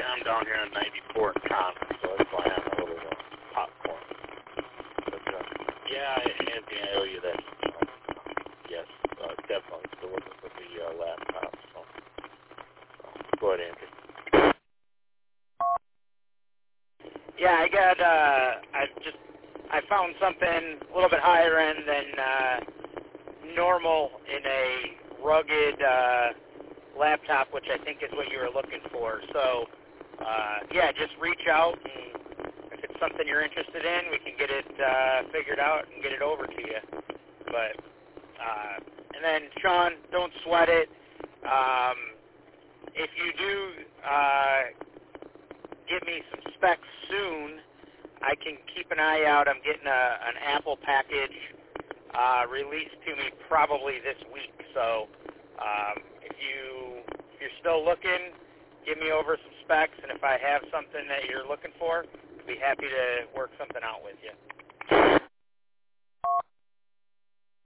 Yeah, I'm down here in 94 in Conner, so that's why I'm a little popcorn. But, yeah, Anthony, I owe you that. Yes, definitely. Still looking for the laptop. So go ahead, Anthony. Yeah, I found something a little bit higher end than normal in a rugged laptop, which I think is what you were looking for. So, yeah, just reach out, and if it's something you're interested in, we can get it figured out and get it over to you. But, and then, Sean, don't sweat it. If you do give me some specs soon, I can keep an eye out. I'm getting an Apple package released to me probably this week. So if you're still looking, give me over some specs, and if I have something that you're looking for, I'd be happy to work something out with you.